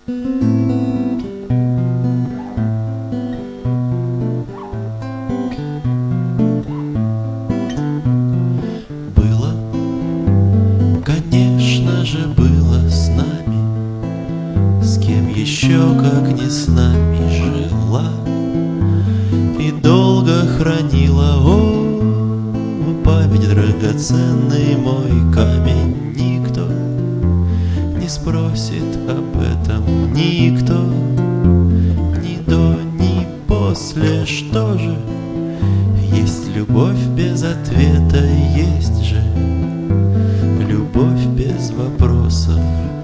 Было, конечно же, было с нами, с кем еще, как не с нами, жила и долго хранила, память драгоценный мой камень. Никто не спросит об этом, никто, ни до, ни после. Что же есть любовь без ответа, есть же любовь без вопросов.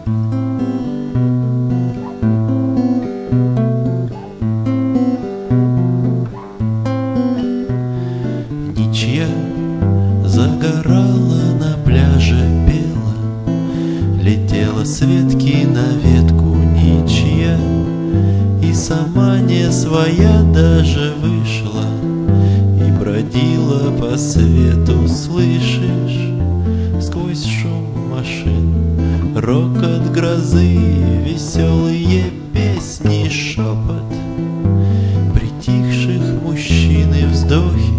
Ничья загорала на пляже, пела, летела с ветки на ветку. Ничья и сама не своя даже вышла и бродила по свету. Слышишь сквозь шум машин рокот грозы, веселые песни, шепот притихших мужчин и вздохи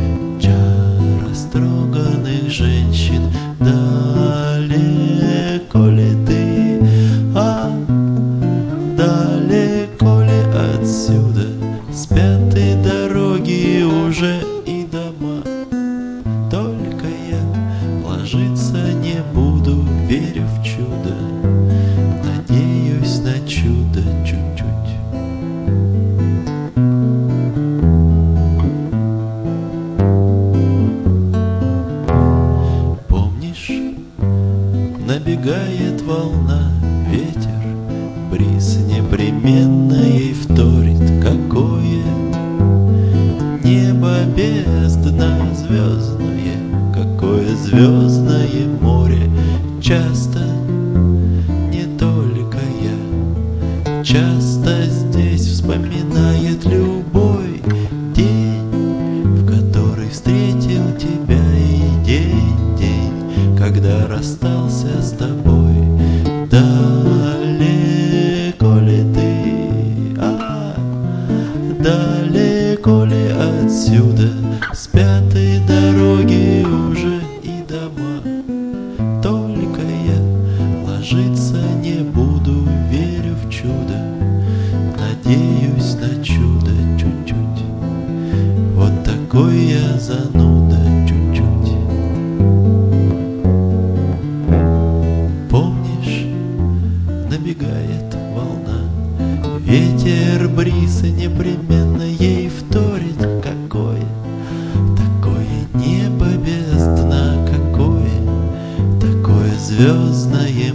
растроганных женщин. Далеко ли ты, далеко ли отсюда? Спят и дороги уже, и дома. Только я ложиться не буду, верю в чудо, надеюсь на чудо чуть-чуть. Набегает волна, ветер, бриз непременно ей вторит. Какое небо без дна звездное, какое звездное море. Часто не только я, часто здесь вспоминает любой день, в который встретил тебя, и день, когда расстался с тобой. Далеко ли ты, далеко ли отсюда? Спят и дороги уже, и дома. Только я ложиться не буду, верю в чудо, надеюсь на чудо чуть-чуть. Вот такой я зануда чуть-чуть. Набегает волна, ветер, бриз непременно ей вторит. Какое такое небо без дна, какое такое звездное